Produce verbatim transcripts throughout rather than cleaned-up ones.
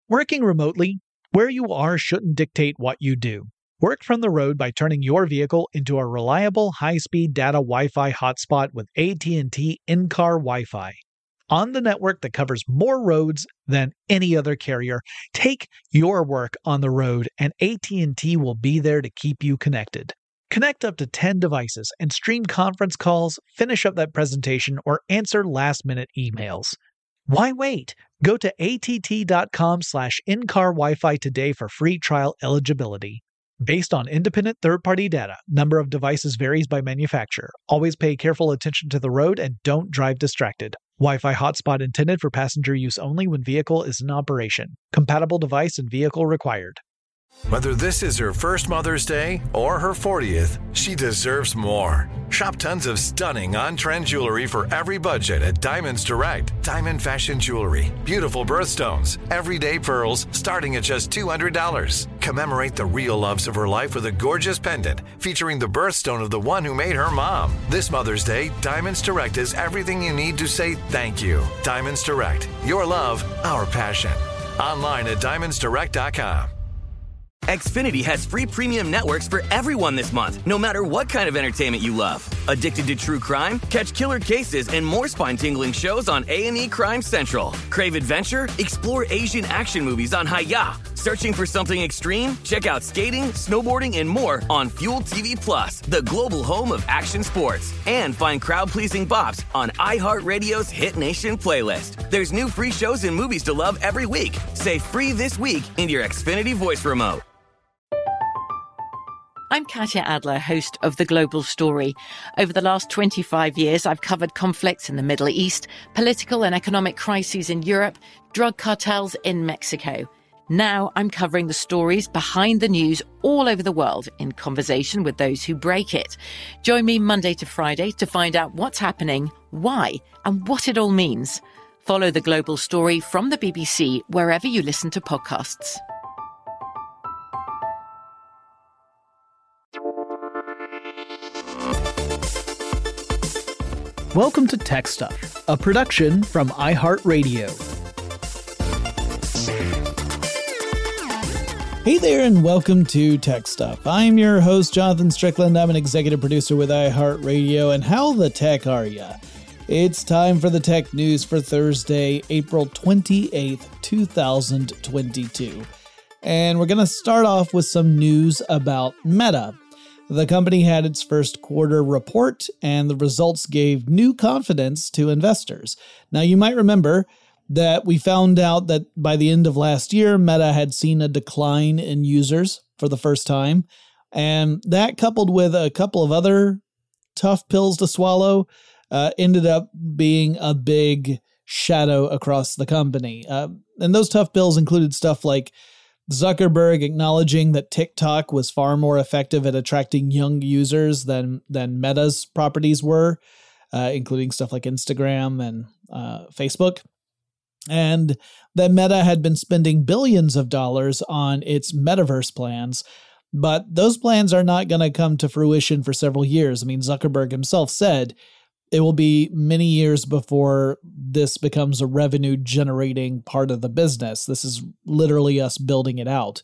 Working remotely, where you are shouldn't dictate what you do. Work from the road by turning your vehicle into a reliable high-speed data Wi-Fi hotspot with A T and T in-car Wi-Fi. On the network that covers more roads than any other carrier, take your work on the road and A T and T will be there to keep you connected. Connect up to ten devices and stream conference calls, finish up that presentation, or answer last-minute emails. Why wait? Go to att.com slash in-car Wi-Fi today for free trial eligibility. Based on independent third-party data, number of devices varies by manufacturer. Always pay careful attention to the road and don't drive distracted. Wi-Fi hotspot intended for passenger use only when vehicle is in operation. Compatible device and vehicle required. Whether this is her first Mother's Day or her fortieth, she deserves more. Shop tons of stunning on-trend jewelry for every budget at Diamonds Direct. Diamond fashion jewelry, beautiful birthstones, everyday pearls starting at just two hundred dollars. Commemorate the real loves of her life with a gorgeous pendant featuring the birthstone of the one who made her mom. This Mother's Day, Diamonds Direct is everything you need to say thank you. Diamonds Direct, your love, our passion. Online at diamonds direct dot com. Xfinity has free premium networks for everyone this month, no matter what kind of entertainment you love. Addicted to true crime? Catch killer cases and more spine-tingling shows on A and E Crime Central. Crave adventure? Explore Asian action movies on Hi-Ya. Searching for something extreme? Check out skating, snowboarding, and more on Fuel T V Plus, the global home of action sports. And find crowd-pleasing bops on iHeartRadio's Hit Nation playlist. There's new free shows and movies to love every week. Say free this week in your Xfinity voice remote. I'm Katya Adler, host of The Global Story. Over the last twenty-five years, I've covered conflicts in the Middle East, political and economic crises in Europe, drug cartels in Mexico. Now I'm covering the stories behind the news all over the world in conversation with those who break it. Join me Monday to Friday to find out what's happening, why, and what it all means. Follow The Global Story from the B B C wherever you listen to podcasts. Welcome to Tech Stuff, a production from iHeartRadio. Hey there, and welcome to Tech Stuff. I'm your host, Jonathan Strickland. I'm an executive producer with iHeartRadio, and how the tech are ya? It's time for the tech news for Thursday, April twenty-eighth, twenty twenty-two. And we're going to start off with some news about Meta. The company had its first quarter report, and the results gave new confidence to investors. Now, you might remember that we found out that by the end of last year, Meta had seen a decline in users for the first time. And that, coupled with a couple of other tough pills to swallow, uh, ended up being a big shadow across the company. Uh, and those tough pills included stuff like Zuckerberg acknowledging that TikTok was far more effective at attracting young users than than Meta's properties were, uh, including stuff like Instagram and uh, Facebook. And that Meta had been spending billions of dollars on its metaverse plans, but those plans are not going to come to fruition for several years. I mean, Zuckerberg himself said it will be many years before this becomes a revenue-generating part of the business. This is literally us building it out.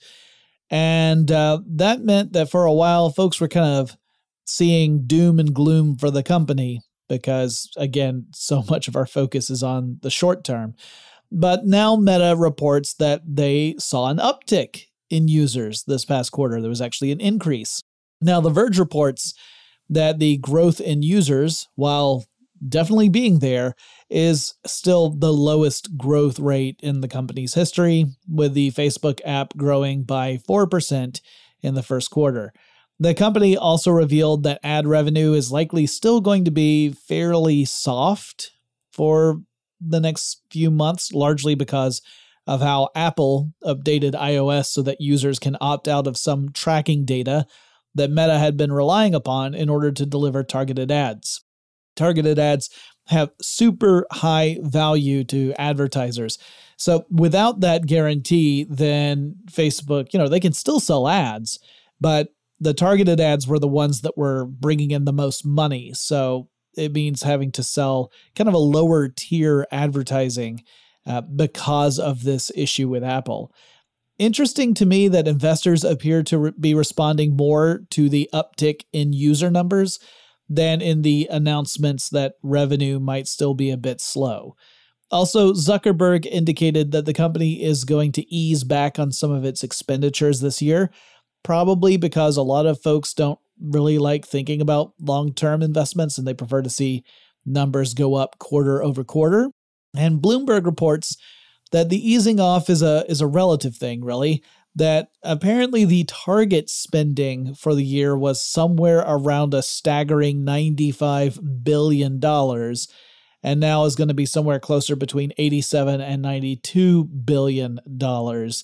And uh, that meant that for a while, folks were kind of seeing doom and gloom for the company because, again, so much of our focus is on the short term. But now Meta reports that they saw an uptick in users this past quarter. There was actually an increase. Now, The Verge reports that the growth in users, while definitely being there, is still the lowest growth rate in the company's history, with the Facebook app growing by four percent in the first quarter. The company also revealed that ad revenue is likely still going to be fairly soft for the next few months, largely because of how Apple updated iOS so that users can opt out of some tracking data that Meta had been relying upon in order to deliver targeted ads. Targeted ads have super high value to advertisers. So without that guarantee, then Facebook, you know, they can still sell ads, but the targeted ads were the ones that were bringing in the most money. So it means having to sell kind of a lower tier advertising uh, because of this issue with Apple. Interesting to me that investors appear to re- be responding more to the uptick in user numbers than in the announcements that revenue might still be a bit slow. Also, Zuckerberg indicated that the company is going to ease back on some of its expenditures this year, probably because a lot of folks don't really like thinking about long-term investments and they prefer to see numbers go up quarter over quarter. And Bloomberg reports that the easing off is a is a relative thing, really, that apparently the target spending for the year was somewhere around a staggering ninety-five billion dollars, and now is going to be somewhere closer between eighty-seven and ninety-two billion dollars.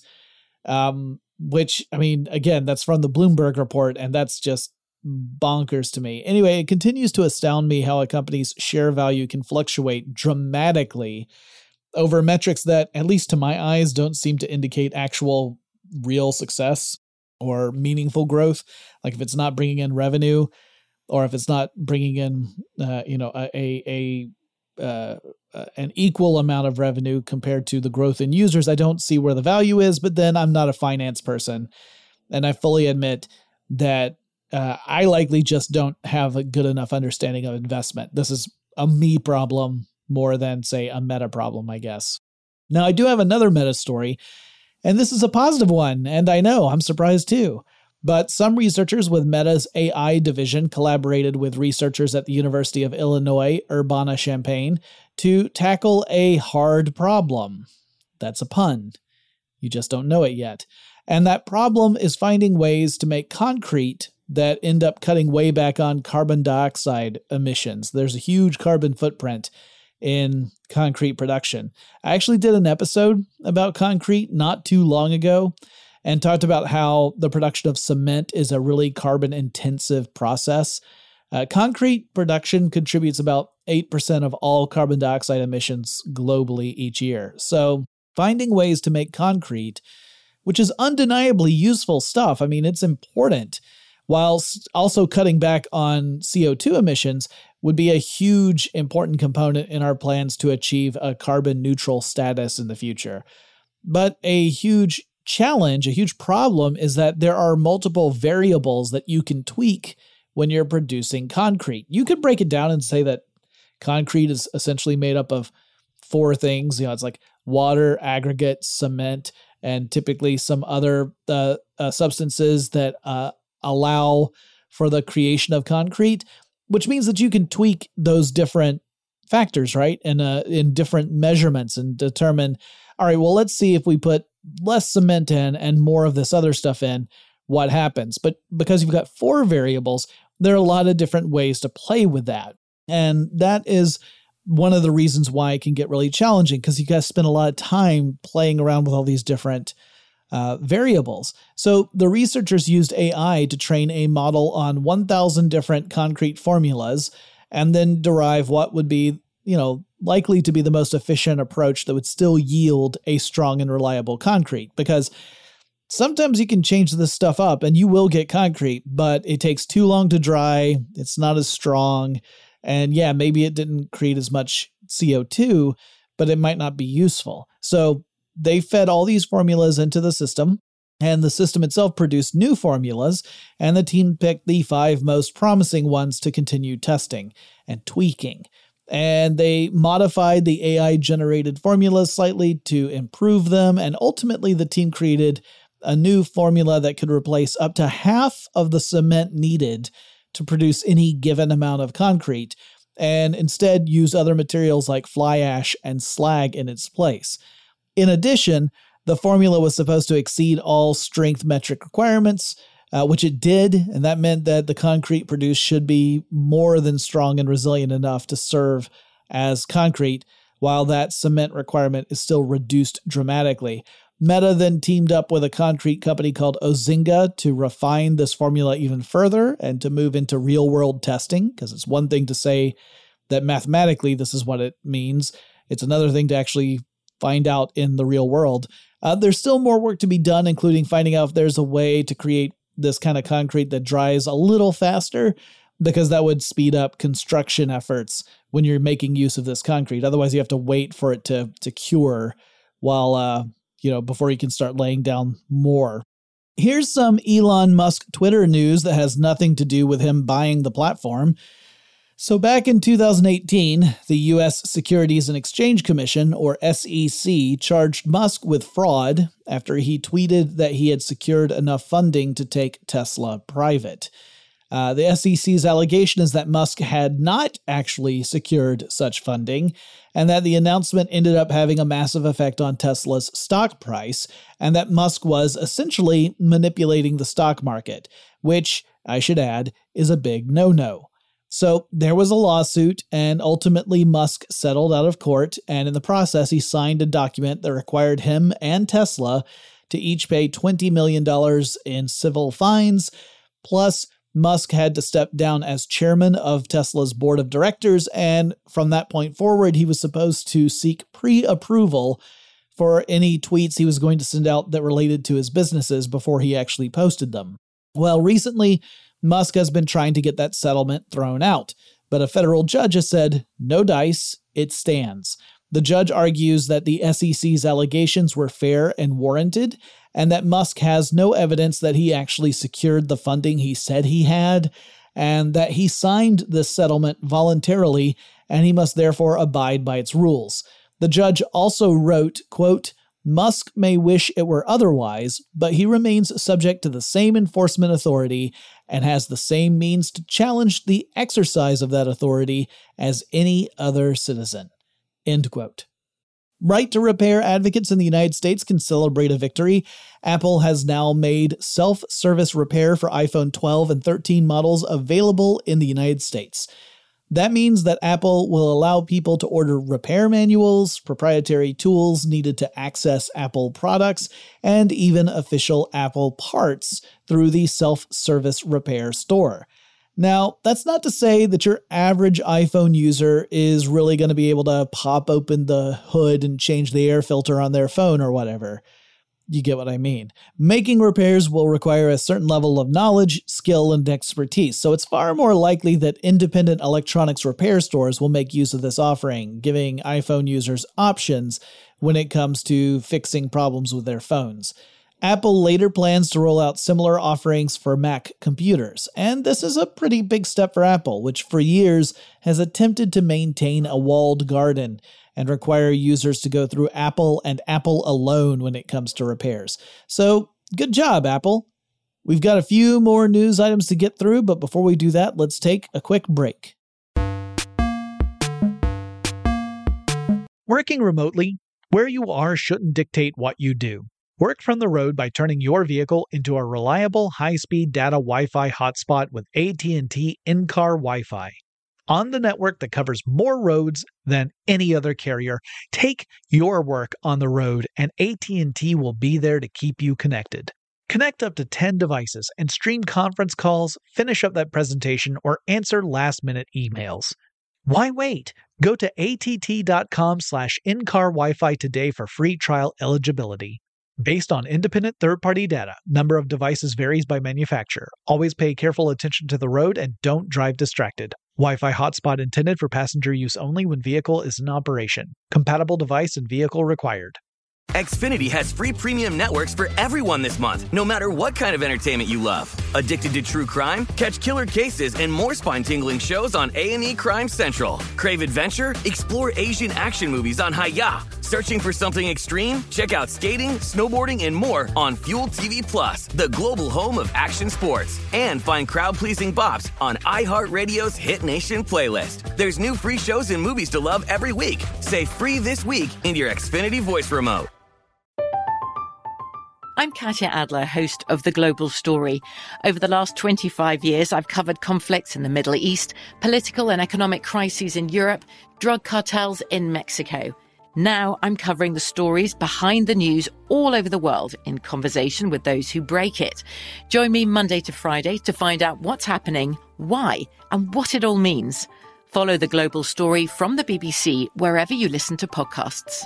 Um, which, I mean, again, that's from the Bloomberg report, and that's just bonkers to me. Anyway, it continues to astound me how a company's share value can fluctuate dramatically over metrics that, at least to my eyes, don't seem to indicate actual real success or meaningful growth. Like if it's not bringing in revenue, or if it's not bringing in, uh, you know, a a, a uh, uh, an equal amount of revenue compared to the growth in users, I don't see where the value is. But then I'm not a finance person, and I fully admit that uh, I likely just don't have a good enough understanding of investment. This is a me problem more than, say, a Meta problem, I guess. Now, I do have another Meta story, and this is a positive one, and I know, I'm surprised too. But some researchers with Meta's A I division collaborated with researchers at the University of Illinois, Urbana-Champaign, to tackle a hard problem. That's a pun. You just don't know it yet. And that problem is finding ways to make concrete that end up cutting way back on carbon dioxide emissions. There's a huge carbon footprint in concrete production. I actually did an episode about concrete not too long ago and talked about how the production of cement is a really carbon-intensive process. Uh, concrete production contributes about eight percent of all carbon dioxide emissions globally each year. So finding ways to make concrete, which is undeniably useful stuff, I mean, it's important, while also cutting back on C O two emissions, would be a huge important component in our plans to achieve a carbon neutral status in the future. But a huge challenge, a huge problem is that there are multiple variables that you can tweak when you're producing concrete. You could break it down and say that concrete is essentially made up of four things. You know, it's like water, aggregate, cement, and typically some other uh, uh, substances that uh, allow for the creation of concrete, which means that you can tweak those different factors, right? And uh, in different measurements and determine, all right, well, let's see if we put less cement in and more of this other stuff in, what happens? But because you've got four variables, there are a lot of different ways to play with that. And that is one of the reasons why it can get really challenging, because you guys spend a lot of time playing around with all these different uh, variables. So the researchers used A I to train a model on one thousand different concrete formulas and then derive what would be, you know, likely to be the most efficient approach that would still yield a strong and reliable concrete. Because sometimes you can change this stuff up and you will get concrete, but it takes too long to dry. It's not as strong. And yeah, maybe it didn't create as much C O two, but it might not be useful. So they fed all these formulas into the system, and the system itself produced new formulas, and the team picked the five most promising ones to continue testing and tweaking. And they modified the A I-generated formulas slightly to improve them, and ultimately the team created a new formula that could replace up to half of the cement needed to produce any given amount of concrete, and instead use other materials like fly ash and slag in its place. In addition, the formula was supposed to exceed all strength metric requirements, uh, which it did, and that meant that the concrete produced should be more than strong and resilient enough to serve as concrete, while that cement requirement is still reduced dramatically. Meta then teamed up with a concrete company called Ozinga to refine this formula even further and to move into real-world testing, because it's one thing to say that mathematically this is what it means. It's another thing to actually find out in the real world. Uh, there's still more work to be done, including finding out if there's a way to create this kind of concrete that dries a little faster, because that would speed up construction efforts when you're making use of this concrete. Otherwise, you have to wait for it to to cure while, uh, you know, before you can start laying down more. Here's some Elon Musk Twitter news that has nothing to do with him buying the platform. So back in two thousand eighteen, the U S Securities and Exchange Commission, or S E C, charged Musk with fraud after he tweeted that he had secured enough funding to take Tesla private. Uh, the S E C's allegation is that Musk had not actually secured such funding, and that the announcement ended up having a massive effect on Tesla's stock price, and that Musk was essentially manipulating the stock market, which, I should add, is a big no-no. So there was a lawsuit, and ultimately Musk settled out of court, and in the process he signed a document that required him and Tesla to each pay twenty million dollars in civil fines, plus Musk had to step down as chairman of Tesla's board of directors, and from that point forward, he was supposed to seek pre-approval for any tweets he was going to send out that related to his businesses before he actually posted them. Well, recently, Musk has been trying to get that settlement thrown out, but a federal judge has said, no dice, it stands. The judge argues that the S E C's allegations were fair and warranted, and that Musk has no evidence that he actually secured the funding he said he had, and that he signed this settlement voluntarily, and he must therefore abide by its rules. The judge also wrote, quote, Musk may wish it were otherwise, but he remains subject to the same enforcement authority and has the same means to challenge the exercise of that authority as any other citizen. End quote. Right to repair advocates in the United States can celebrate a victory. Apple has now made self-service repair for iPhone twelve and thirteen models available in the United States. That means that Apple will allow people to order repair manuals, proprietary tools needed to access Apple products, and even official Apple parts through the self-service repair store. Now, that's not to say that your average iPhone user is really going to be able to pop open the hood and change the air filter on their phone or whatever. You get what I mean. Making repairs will require a certain level of knowledge, skill, and expertise, so it's far more likely that independent electronics repair stores will make use of this offering, giving iPhone users options when it comes to fixing problems with their phones. Apple later plans to roll out similar offerings for Mac computers, and this is a pretty big step for Apple, which for years has attempted to maintain a walled garden and require users to go through Apple and Apple alone when it comes to repairs. So, good job, Apple. We've got a few more news items to get through, but before we do that, let's take a quick break. Working remotely, where you are shouldn't dictate what you do. Work from the road by turning your vehicle into a reliable high-speed data Wi-Fi hotspot with A T and T in-car Wi-Fi. On the network that covers more roads than any other carrier, take your work on the road and A T and T will be there to keep you connected. Connect up to ten devices and stream conference calls, finish up that presentation, or answer last-minute emails. Why wait? Go to att.com slash in-car Wi-Fi today for free trial eligibility. Based on independent third-party data, number of devices varies by manufacturer. Always pay careful attention to the road and don't drive distracted. Wi-Fi hotspot intended for passenger use only when vehicle is in operation. Compatible device and vehicle required. Xfinity has free premium networks for everyone this month, no matter what kind of entertainment you love. Addicted to true crime? Catch killer cases and more spine-tingling shows on A and E Crime Central. Crave adventure? Explore Asian action movies on Hi-Ya. Searching for something extreme? Check out skating, snowboarding, and more on Fuel T V Plus, the global home of action sports. And find crowd-pleasing bops on iHeartRadio's Hit Nation playlist. There's new free shows and movies to love every week. Say free this week in your Xfinity voice remote. I'm Katya Adler, host of The Global Story. Over the last twenty-five years, I've covered conflicts in the Middle East, political and economic crises in Europe, drug cartels in Mexico. Now I'm covering the stories behind the news all over the world in conversation with those who break it. Join me Monday to Friday to find out what's happening, why, and what it all means. Follow The Global Story from the B B C wherever you listen to podcasts.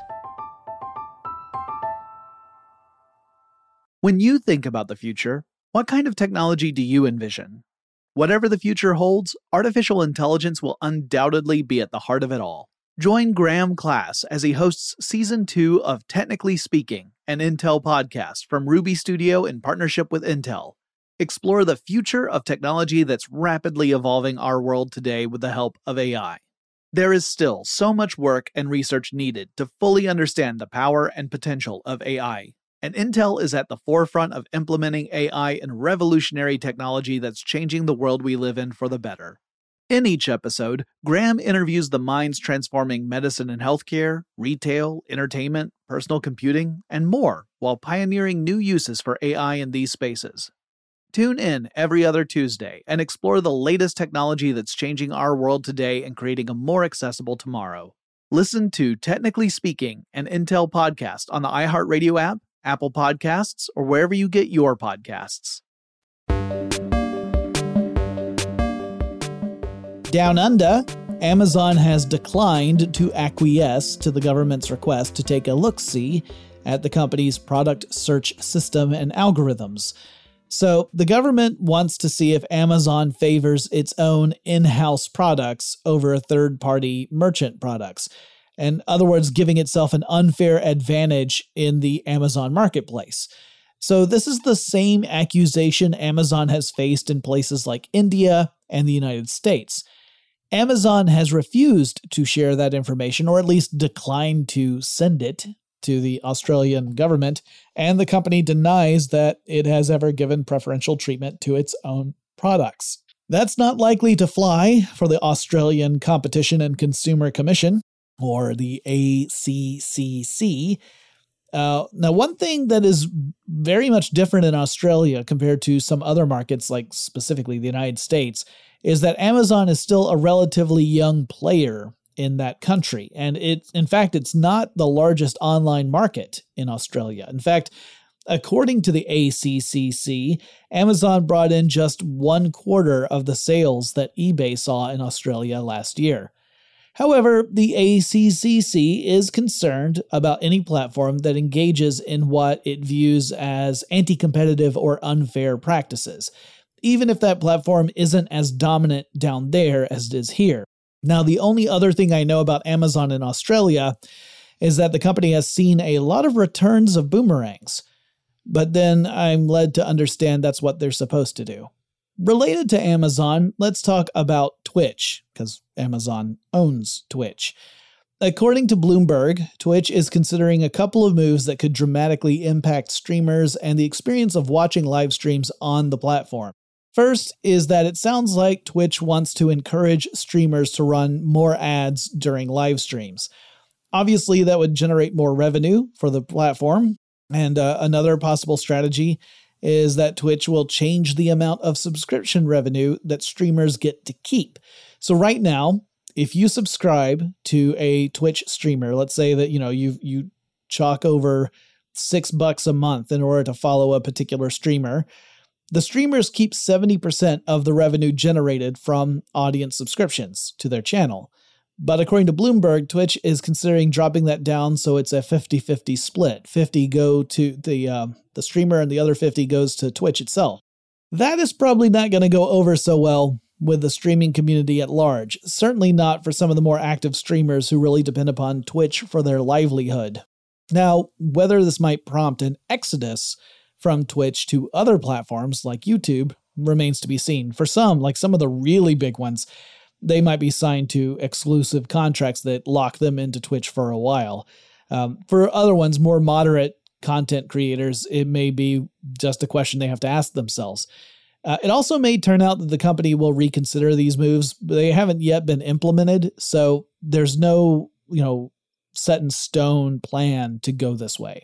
When you think about the future, what kind of technology do you envision? Whatever the future holds, artificial intelligence will undoubtedly be at the heart of it all. Join Graham Class as he hosts Season two of Technically Speaking, an Intel podcast from Ruby Studio in partnership with Intel. Explore the future of technology that's rapidly evolving our world today with the help of A I. There is still so much work and research needed to fully understand the power and potential of A I, and Intel is at the forefront of implementing A I and revolutionary technology that's changing the world we live in for the better. In each episode, Graham interviews the minds transforming medicine and healthcare, retail, entertainment, personal computing, and more, while pioneering new uses for A I in these spaces. Tune in every other Tuesday and explore the latest technology that's changing our world today and creating a more accessible tomorrow. Listen to Technically Speaking, an Intel podcast on the iHeartRadio app, Apple Podcasts, or wherever you get your podcasts. Down under, Amazon has declined to acquiesce to the government's request to take a look-see at the company's product search system and algorithms. So the government wants to see if Amazon favors its own in-house products over third-party merchant products. In other words, giving itself an unfair advantage in the Amazon marketplace. So this is the same accusation Amazon has faced in places like India and the United States. Amazon has refused to share that information, or at least declined to send it to the Australian government, and the company denies that it has ever given preferential treatment to its own products. That's not likely to fly for the Australian Competition and Consumer Commission, or the A C C C. Uh, now, one thing that is very much different in Australia compared to some other markets, like specifically the United States, is that Amazon is still a relatively young player in that country. And it, in fact, it's not the largest online market in Australia. In fact, according to the A C C C, Amazon brought in just one quarter of the sales that eBay saw in Australia last year. However, the A C C C is concerned about any platform that engages in what it views as anti-competitive or unfair practices, even if that platform isn't as dominant down there as it is here. Now, the only other thing I know about Amazon in Australia is that the company has seen a lot of returns of boomerangs, but then I'm led to understand that's what they're supposed to do. Related to Amazon, let's talk about Twitch, because Amazon owns Twitch. According to Bloomberg, Twitch is considering a couple of moves that could dramatically impact streamers and the experience of watching live streams on the platform. First is that it sounds like Twitch wants to encourage streamers to run more ads during live streams. Obviously, that would generate more revenue for the platform. And uh, another possible strategy is that Twitch will change the amount of subscription revenue that streamers get to keep. So right now, if you subscribe to a Twitch streamer, let's say that, you know, you you chalk over six bucks a month in order to follow a particular streamer, the streamers keep seventy percent of the revenue generated from audience subscriptions to their channel. But according to Bloomberg, Twitch is considering dropping that down so it's a fifty-fifty split. fifty go to the uh, the streamer and the other fifty goes to Twitch itself. That is probably not going to go over so well with the streaming community at large. Certainly not for some of the more active streamers who really depend upon Twitch for their livelihood. Now, whether this might prompt an exodus from Twitch to other platforms like YouTube remains to be seen. For some, like some of the really big ones, they might be signed to exclusive contracts that lock them into Twitch for a while. Um, for other ones, more moderate content creators, it may be just a question they have to ask themselves. Uh, it also may turn out that the company will reconsider these moves, but they haven't yet been implemented, so there's no, you know, set in stone plan to go this way.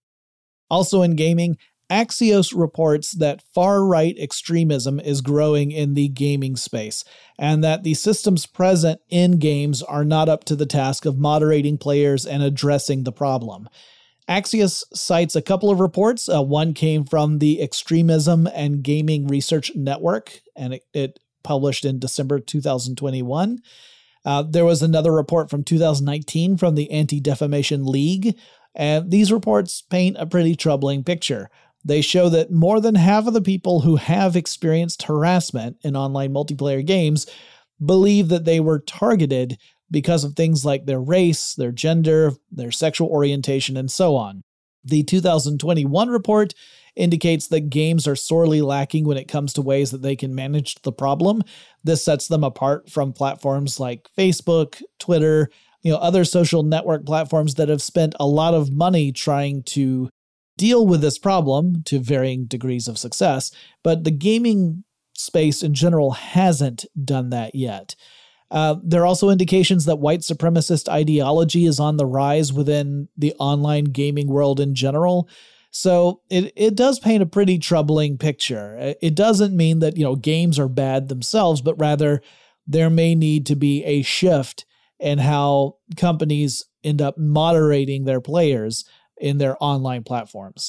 Also in gaming, Axios reports that far-right extremism is growing in the gaming space, and that the systems present in games are not up to the task of moderating players and addressing the problem. Axios cites a couple of reports. Uh, one came from the Extremism and Gaming Research Network, and it, it published in December two thousand twenty-one. Uh, there was another report from two thousand nineteen from the Anti-Defamation League, and these reports paint a pretty troubling picture. They show that more than half of the people who have experienced harassment in online multiplayer games believe that they were targeted because of things like their race, their gender, their sexual orientation, and so on. The two thousand twenty-one report indicates that games are sorely lacking when it comes to ways that they can manage the problem. This sets them apart from platforms like Facebook, Twitter, you know, other social network platforms that have spent a lot of money trying to deal with this problem to varying degrees of success, but the gaming space in general hasn't done that yet. Uh, there are also indications that white supremacist ideology is on the rise within the online gaming world in general. So it, it does paint a pretty troubling picture. It doesn't mean that, you know, games are bad themselves, but rather there may need to be a shift in how companies end up moderating their players in their online platforms.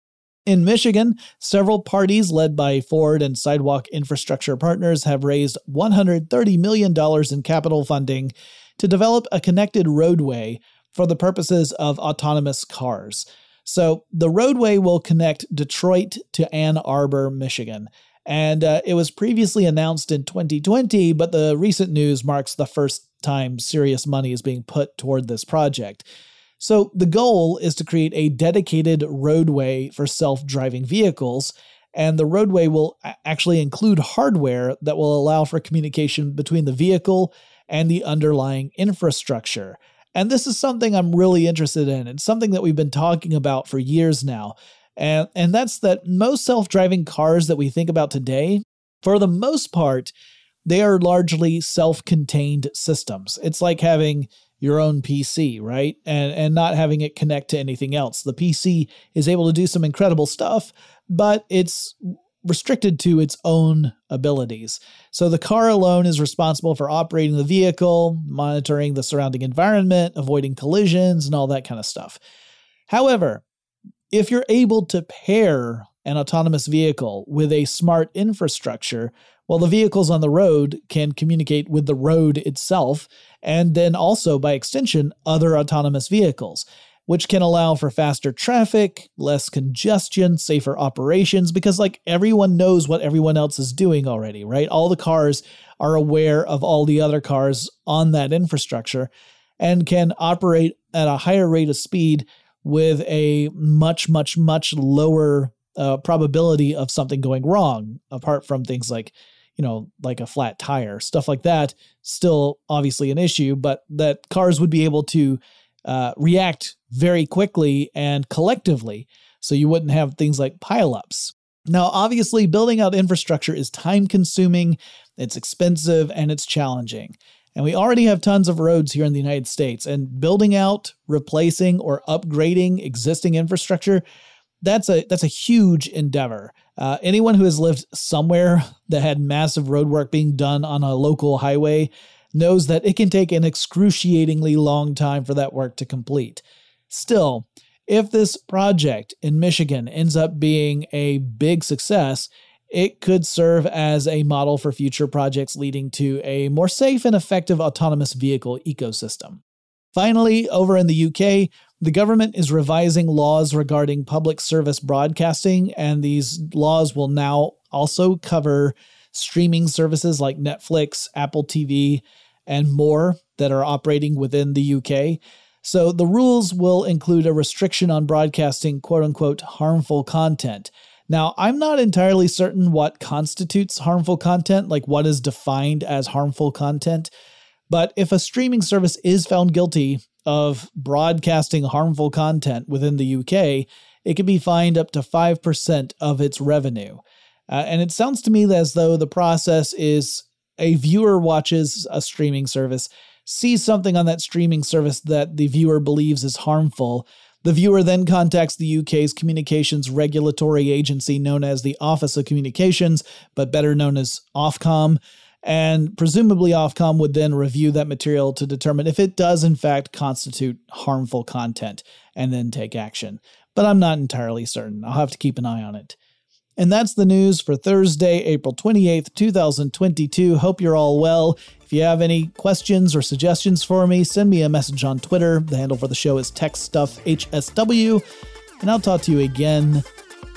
In Michigan, several parties led by Ford and Sidewalk Infrastructure Partners have raised one hundred thirty million dollars in capital funding to develop a connected roadway for the purposes of autonomous cars. So the roadway will connect Detroit to Ann Arbor, Michigan. And uh, it was previously announced in twenty twenty, but the recent news marks the first time serious money is being put toward this project. So the goal is to create a dedicated roadway for self-driving vehicles, and the roadway will actually include hardware that will allow for communication between the vehicle and the underlying infrastructure. And this is something I'm really interested in. It's something that we've been talking about for years now. And, and that's that most self-driving cars that we think about today, for the most part, they are largely self-contained systems. It's like having your own P C, right? And and not having it connect to anything else. The P C is able to do some incredible stuff, but it's restricted to its own abilities. So the car alone is responsible for operating the vehicle, monitoring the surrounding environment, avoiding collisions, and all that kind of stuff. However, if you're able to pair an autonomous vehicle with a smart infrastructure, well, the vehicles on the road can communicate with the road itself, and then also, by extension, other autonomous vehicles, which can allow for faster traffic, less congestion, safer operations, because like everyone knows what everyone else is doing already, right? All the cars are aware of all the other cars on that infrastructure and can operate at a higher rate of speed with a much, much, much lower uh, probability of something going wrong, apart from things like, you know, like a flat tire, stuff like that, still obviously an issue, but that cars would be able to uh, react very quickly and collectively, so you wouldn't have things like pileups. Now, obviously, building out infrastructure is time-consuming, it's expensive, and it's challenging. And we already have tons of roads here in the United States, and building out, replacing, or upgrading existing infrastructure, that's a that's a huge endeavor. Uh, anyone who has lived somewhere that had massive roadwork being done on a local highway knows that it can take an excruciatingly long time for that work to complete. Still, if this project in Michigan ends up being a big success, it could serve as a model for future projects leading to a more safe and effective autonomous vehicle ecosystem. Finally, over in the U K, the government is revising laws regarding public service broadcasting, and these laws will now also cover streaming services like Netflix, Apple T V, and more that are operating within the U K. So the rules will include a restriction on broadcasting quote-unquote harmful content. Now, I'm not entirely certain what constitutes harmful content, like what is defined as harmful content, but if a streaming service is found guilty of broadcasting harmful content within the U K, it could be fined up to five percent of its revenue. Uh, and it sounds to me as though the process is a viewer watches a streaming service, sees something on that streaming service that the viewer believes is harmful. The viewer then contacts the U K's communications regulatory agency known as the Office of Communications, but better known as Ofcom. And presumably Ofcom would then review that material to determine if it does in fact constitute harmful content and then take action. But I'm not entirely certain. I'll have to keep an eye on it. And that's the news for Thursday, April twenty-eighth, twenty twenty-two. Hope you're all well. If you have any questions or suggestions for me, send me a message on Twitter. The handle for the show is TechStuffHSW. And I'll talk to you again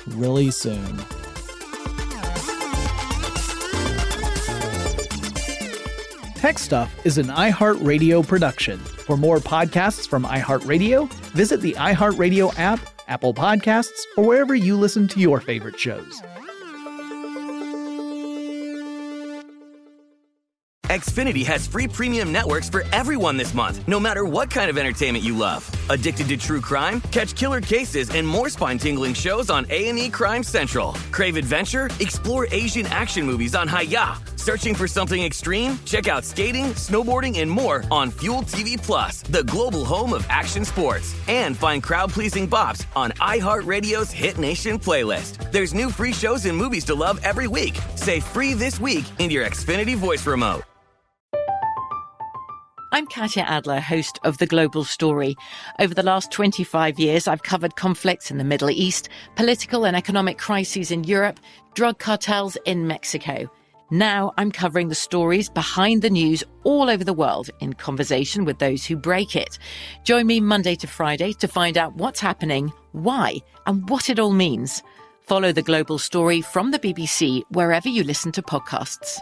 really soon. Tech Stuff is an iHeartRadio production. For more podcasts from iHeartRadio, visit the iHeartRadio app, Apple Podcasts, or wherever you listen to your favorite shows. Xfinity has free premium networks for everyone this month, no matter what kind of entertainment you love. Addicted to true crime? Catch killer cases and more spine-tingling shows on A and E Crime Central. Crave adventure? Explore Asian action movies on Hi-Ya. Searching for something extreme? Check out skating, snowboarding, and more on Fuel T V Plus, the global home of action sports. And find crowd-pleasing bops on iHeartRadio's Hit Nation playlist. There's new free shows and movies to love every week. Say free this week in your Xfinity voice remote. I'm Katya Adler, host of The Global Story. Over the last twenty-five years, I've covered conflicts in the Middle East, political and economic crises in Europe, drug cartels in Mexico. Now I'm covering the stories behind the news all over the world in conversation with those who break it. Join me Monday to Friday to find out what's happening, why, and what it all means. Follow The Global Story from the B B C wherever you listen to podcasts.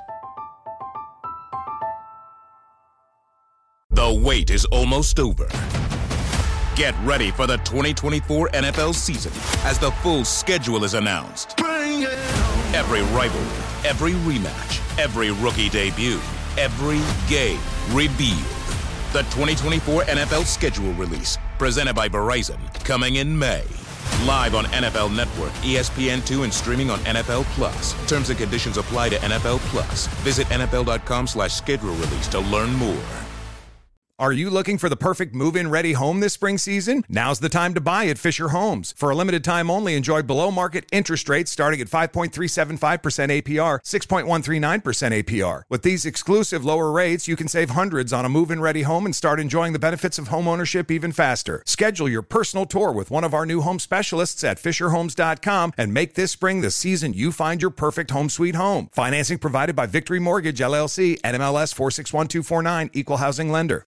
The wait is almost over. Get ready for the twenty twenty-four N F L season as the full schedule is announced. Every rivalry, every rematch, every rookie debut, every game revealed. The twenty twenty-four N F L schedule release, presented by Verizon, coming in May. Live on N F L Network, E S P N two, and streaming on N F L Plus. Terms and conditions apply to N F L Plus. Visit N F L dot com slash schedule release to learn more. Are you looking for the perfect move-in ready home this spring season? Now's the time to buy at Fisher Homes. For a limited time only, enjoy below-market interest rates starting at five point three seven five percent A P R, six point one three nine percent A P R. With these exclusive lower rates, you can save hundreds on a move-in ready home and start enjoying the benefits of homeownership even faster. Schedule your personal tour with one of our new home specialists at Fisher Homes dot com and make this spring the season you find your perfect home sweet home. Financing provided by Victory Mortgage, L L C, N M L S four six one two four nine, Equal Housing Lender.